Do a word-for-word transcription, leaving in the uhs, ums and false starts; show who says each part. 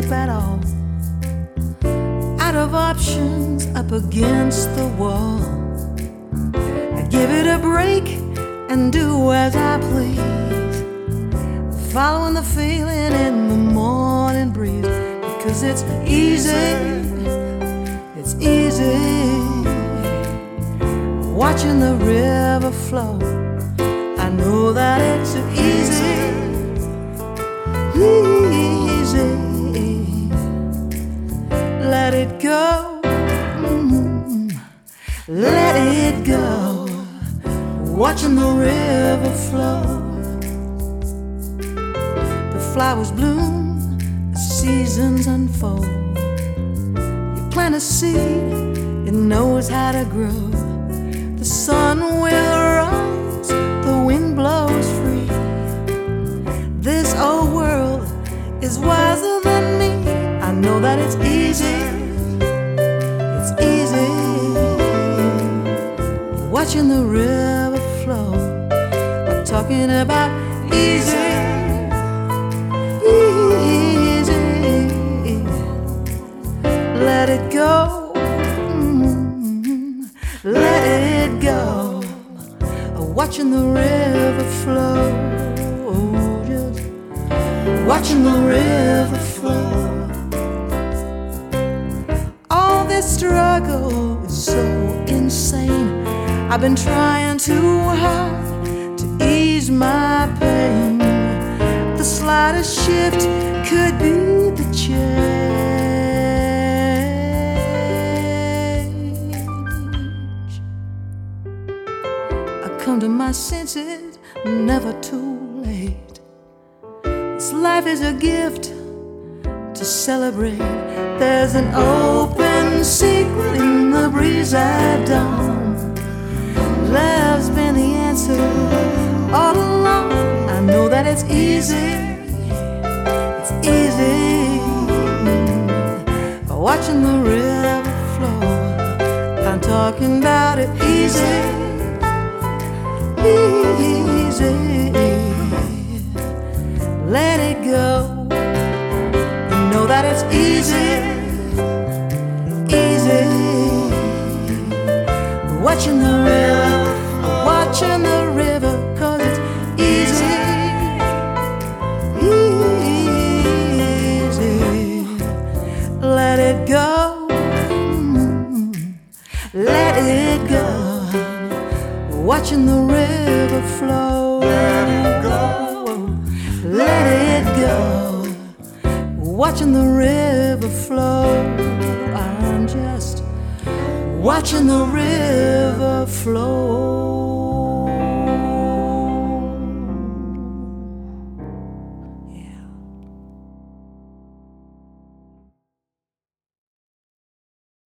Speaker 1: sleep at all. Out of options, up against the wall. I give it a break and do as I please, following the feeling in the morning breeze. Because it's easy, it's easy, watching the river flow. I know that it's easy, easy. Let it go, mm, let it go, watching the river flow. The flowers bloom, the seasons unfold. You plant a seed, it knows how to grow. The sun will rise, the wind blows free. This old world is wiser than me. I know that it's easy, it's easy, watching the river flow. I'm talking about easy, easy. Let it go, mm, let it go, watching the river flow. Just watching the river flow. This struggle is so insane. I've been trying too hard to ease my pain. The slightest shift could be the change. I come to my senses, never too late. This life is a gift to celebrate. There's an open secret in the breeze at dawn. Love's been the answer all along. I know that it's easy, it's easy, watching the river flow. I'm talking about it easy, easy. Let it go. Know that it's easy, easy, watching the river, watching the river. Cause it's easy, easy. Let it go, let it go, watching the river flow. Let it go, let it go, watching the river flow. I'm just watching the river flow.